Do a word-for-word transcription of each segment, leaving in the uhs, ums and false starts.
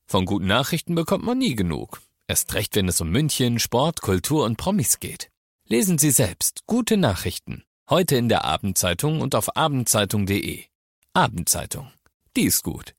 Von guten Nachrichten bekommt man nie genug. Erst recht, wenn es um München, Sport, Kultur und Promis geht. Lesen Sie selbst gute Nachrichten. Heute in der Abendzeitung und auf abendzeitung punkt de. Abendzeitung. Die ist gut.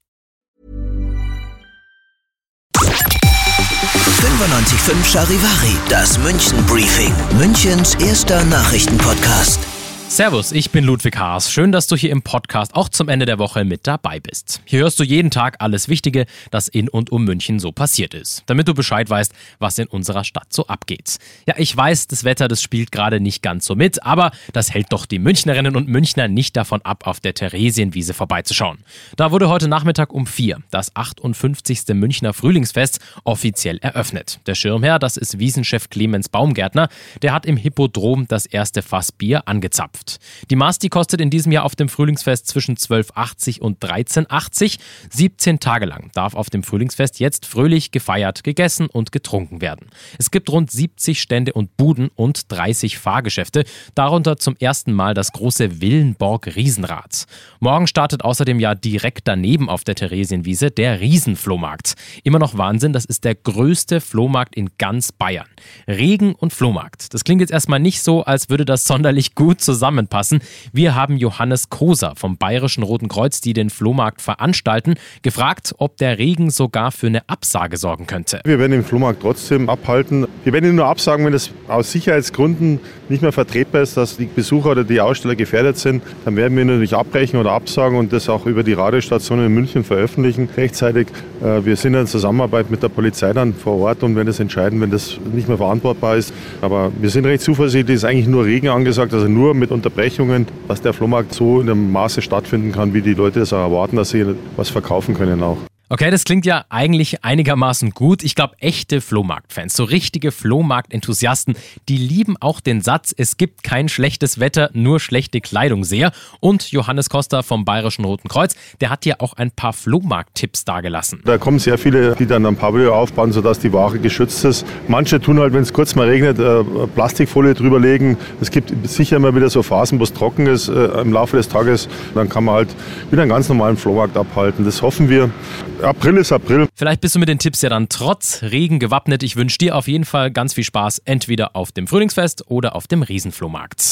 fünfundneunzig Komma fünf Charivari, das München Briefing, Münchens erster Nachrichtenpodcast. Servus, ich bin Ludwig Haas. Schön, dass du hier im Podcast auch zum Ende der Woche mit dabei bist. Hier hörst du jeden Tag alles Wichtige, das in und um München so passiert ist, damit du Bescheid weißt, was in unserer Stadt so abgeht. Ja, ich weiß, das Wetter, das spielt gerade nicht ganz so mit, aber das hält doch die Münchnerinnen und Münchner nicht davon ab, auf der Theresienwiese vorbeizuschauen. Da wurde heute Nachmittag um vier das achtundfünfzigste Münchner Frühlingsfest offiziell eröffnet. Der Schirmherr, das ist Wiesenchef Clemens Baumgärtner, der hat im Hippodrom das erste Fass Bier angezapft. Die Maß, die kostet in diesem Jahr auf dem Frühlingsfest zwischen zwölf achtzig und dreizehn achtzig. siebzehn Tage lang darf auf dem Frühlingsfest jetzt fröhlich gefeiert, gegessen und getrunken werden. Es gibt rund siebzig Stände und Buden und dreißig Fahrgeschäfte, darunter zum ersten Mal das große Willenborg-Riesenrad. Morgen startet außerdem ja direkt daneben auf der Theresienwiese der Riesenflohmarkt. Immer noch Wahnsinn, das ist der größte Flohmarkt in ganz Bayern. Regen und Flohmarkt. Das klingt jetzt erstmal nicht so, als würde das sonderlich gut zusammenpassen. Wir haben Johannes Koser vom Bayerischen Roten Kreuz, die den Flohmarkt veranstalten, gefragt, ob der Regen sogar für eine Absage sorgen könnte. Wir werden den Flohmarkt trotzdem abhalten. Wir werden ihn nur absagen, wenn es aus Sicherheitsgründen nicht mehr vertretbar ist, dass die Besucher oder die Aussteller gefährdet sind. Dann werden wir ihn natürlich abbrechen oder absagen und das auch über die Radiostationen in München veröffentlichen. Rechtzeitig. Wir sind in Zusammenarbeit mit der Polizei dann vor Ort und werden das entscheiden, wenn das nicht mehr verantwortbar ist. Aber wir sind recht zuversichtlich, es ist eigentlich nur Regen angesagt, also nur mit Unterbrechungen, dass der Flohmarkt so in einem Maße stattfinden kann, wie die Leute es auch erwarten, dass sie was verkaufen können auch. Okay, das klingt ja eigentlich einigermaßen gut. Ich glaube, echte Flohmarktfans, so richtige Flohmarktenthusiasten, die lieben auch den Satz, es gibt kein schlechtes Wetter, nur schlechte Kleidung sehr. Und Johannes Koster vom Bayerischen Roten Kreuz, der hat dir auch ein paar Flohmarkt-Tipps dargelassen. Da kommen sehr viele, die dann ein Pavillon aufbauen, sodass die Ware geschützt ist. Manche tun halt, wenn es kurz mal regnet, Plastikfolie drüber legen. Es gibt sicher immer wieder so Phasen, wo es trocken ist im Laufe des Tages. Dann kann man halt wieder einen ganz normalen Flohmarkt abhalten. Das hoffen wir. April ist April. Vielleicht bist du mit den Tipps ja dann trotz Regen gewappnet. Ich wünsche dir auf jeden Fall ganz viel Spaß, entweder auf dem Frühlingsfest oder auf dem Riesenflohmarkt.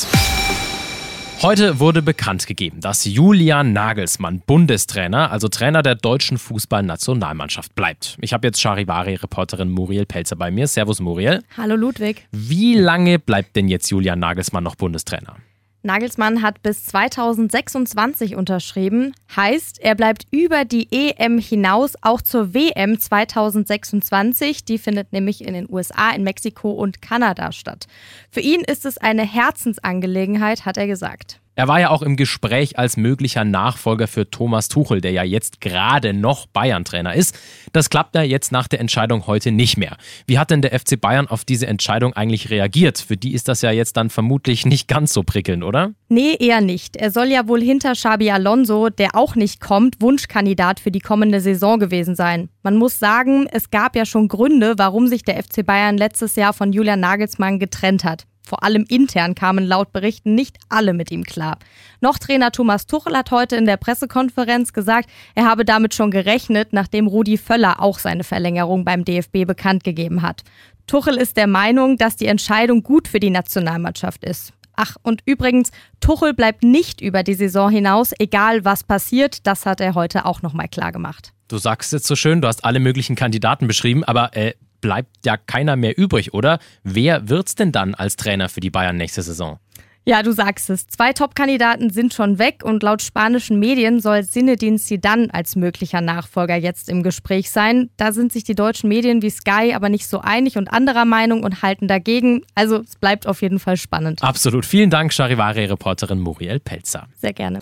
Heute wurde bekannt gegeben, dass Julian Nagelsmann Bundestrainer, also Trainer der deutschen Fußballnationalmannschaft, bleibt. Ich habe jetzt Charivari-Reporterin Muriel Pelzer bei mir. Servus Muriel. Hallo Ludwig. Wie lange bleibt denn jetzt Julian Nagelsmann noch Bundestrainer? Nagelsmann hat bis zweitausendsechsundzwanzig unterschrieben. Heißt, er bleibt über die E M hinaus auch zur W M zweitausendsechsundzwanzig. Die findet nämlich in den U S A, in Mexiko und Kanada statt. Für ihn ist es eine Herzensangelegenheit, hat er gesagt. Er war ja auch im Gespräch als möglicher Nachfolger für Thomas Tuchel, der ja jetzt gerade noch Bayern-Trainer ist. Das klappt ja jetzt nach der Entscheidung heute nicht mehr. Wie hat denn der F C Bayern auf diese Entscheidung eigentlich reagiert? Für die ist das ja jetzt dann vermutlich nicht ganz so prickelnd, oder? Nee, eher nicht. Er soll ja wohl hinter Xabi Alonso, der auch nicht kommt, Wunschkandidat für die kommende Saison gewesen sein. Man muss sagen, es gab ja schon Gründe, warum sich der F C Bayern letztes Jahr von Julian Nagelsmann getrennt hat. Vor allem intern kamen laut Berichten nicht alle mit ihm klar. Noch Trainer Thomas Tuchel hat heute in der Pressekonferenz gesagt, er habe damit schon gerechnet, nachdem Rudi Völler auch seine Verlängerung beim D F B bekannt gegeben hat. Tuchel ist der Meinung, dass die Entscheidung gut für die Nationalmannschaft ist. Ach, und übrigens, Tuchel bleibt nicht über die Saison hinaus, egal was passiert. Das hat er heute auch nochmal klar gemacht. Du sagst jetzt so schön, du hast alle möglichen Kandidaten beschrieben, aber äh, bleibt ja keiner mehr übrig, oder? Wer wird's denn dann als Trainer für die Bayern nächste Saison? Ja, du sagst es. Zwei Top-Kandidaten sind schon weg und laut spanischen Medien soll Zinedine Zidane als möglicher Nachfolger jetzt im Gespräch sein. Da sind sich die deutschen Medien wie Sky aber nicht so einig und anderer Meinung und halten dagegen. Also es bleibt auf jeden Fall spannend. Absolut. Vielen Dank, Charivari-Reporterin Muriel Pelzer. Sehr gerne.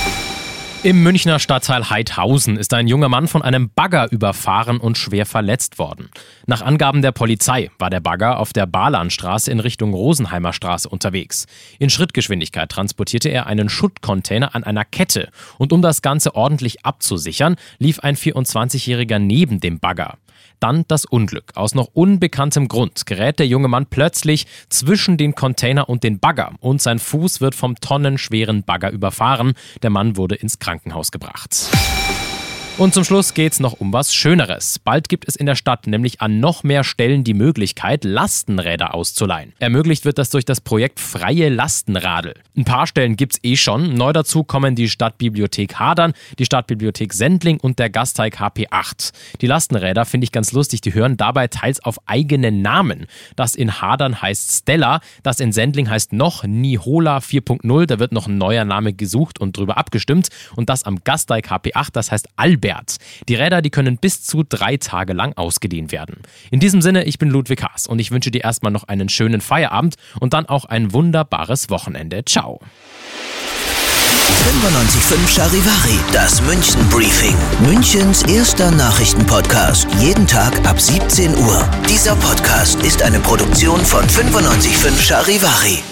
Im Münchner Stadtteil Heidhausen ist ein junger Mann von einem Bagger überfahren und schwer verletzt worden. Nach Angaben der Polizei war der Bagger auf der Balanstraße in Richtung Rosenheimer Straße unterwegs. In Schrittgeschwindigkeit transportierte er einen Schuttcontainer an einer Kette und um das Ganze ordentlich abzusichern, lief ein vierundzwanzigjähriger neben dem Bagger. Dann das Unglück. Aus noch unbekanntem Grund gerät der junge Mann plötzlich zwischen den Container und den Bagger und sein Fuß wird vom tonnenschweren Bagger überfahren. Der Mann wurde ins Krankenhaus gebracht. Und zum Schluss geht's noch um was Schöneres. Bald gibt es in der Stadt nämlich an noch mehr Stellen die Möglichkeit, Lastenräder auszuleihen. Ermöglicht wird das durch das Projekt Freie Lastenradl. Ein paar Stellen gibt's eh schon. Neu dazu kommen die Stadtbibliothek Hadern, die Stadtbibliothek Sendling und der Gasteig H P acht. Die Lastenräder finde ich ganz lustig, die hören dabei teils auf eigenen Namen. Das in Hadern heißt Stella, das in Sendling heißt noch Nihola vier Punkt null, da wird noch ein neuer Name gesucht und drüber abgestimmt. Und das am Gasteig H P acht, das heißt Albert. Die Räder, die können bis zu drei Tage lang ausgeliehen werden. In diesem Sinne, ich bin Ludwig Haas und ich wünsche dir erstmal noch einen schönen Feierabend und dann auch ein wunderbares Wochenende. Ciao. fünfundneunzig Komma fünf Charivari, das München Briefing. Münchens erster Nachrichtenpodcast. Jeden Tag ab siebzehn Uhr. Dieser Podcast ist eine Produktion von fünfundneunzig Komma fünf Charivari.